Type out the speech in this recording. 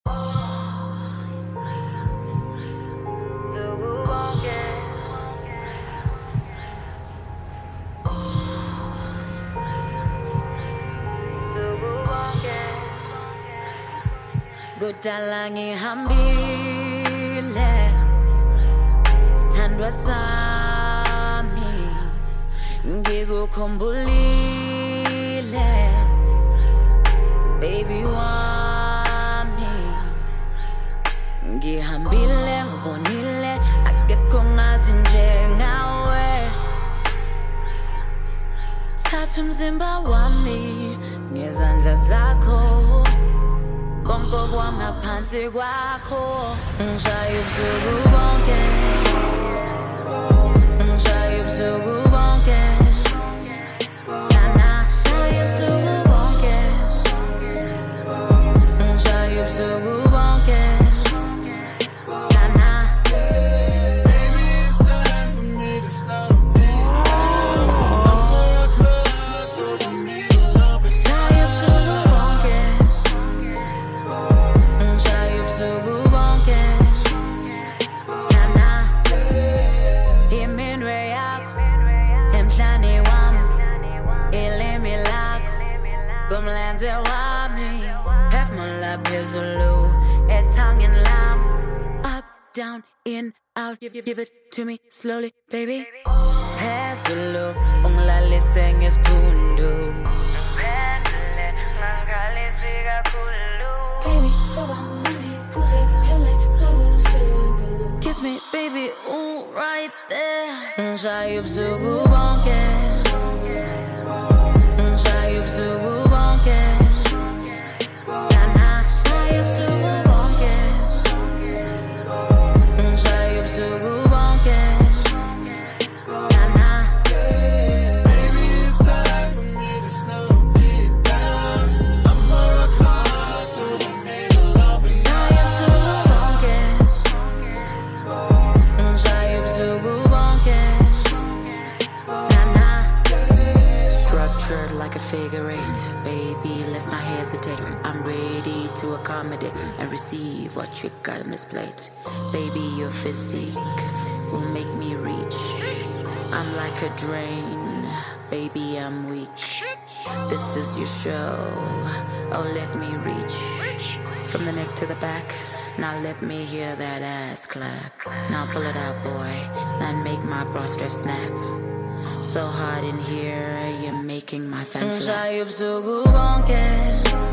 Kudala ngihambile sithandwa sami ngikukhumbulile baby wami ngihambile ngibonile akekho ngazi njengawe thatha umzimba wami ngezandla zakho konke kwangaphansi kwakho ngishaya ubusuku bonke ngishaya ubusuku bonke nana ngishaya ubusuku bonke ngishaya ubusuku bonke nana Baby, it's time for me to slow down. I'ma rock hard so the middle of it. ngishaya ubusuku bonke ngishaya ubusuku bonke nana iminwe yakho emhlane wami ilimi lakho kumlenze wami phefumula phezulu ethangeni lami up down in out give it to me slowly baby phezulu ungilalise ngesiphundu ngiphendule ngangikhalisi kakhulu Baby, soba mnandi kuziphele nobusuku. kiss me baby ooh right there ngishaya ubusuku bonke ngishaya ubusuku bonke nana ngishaya ubusuku bonke ngishaya ubusuku bonke nana Baby, it's time for me to slow it down. I'ma rock hard so the middle of it. ngishaya ubusuku bonke ngishaya ubusuku bonke nana structured like a figure eight baby let's not hesitate I'm ready to accommodate and receive what you got on this plate baby your physique will make me reach I'm like a drain baby I'm weak this is your show oh let me reach from the neck to the back now let me hear that ass clap now pull it out boy now make my bra strap snap so hot in here you're making my fan flap ngishaya ubusuku bonke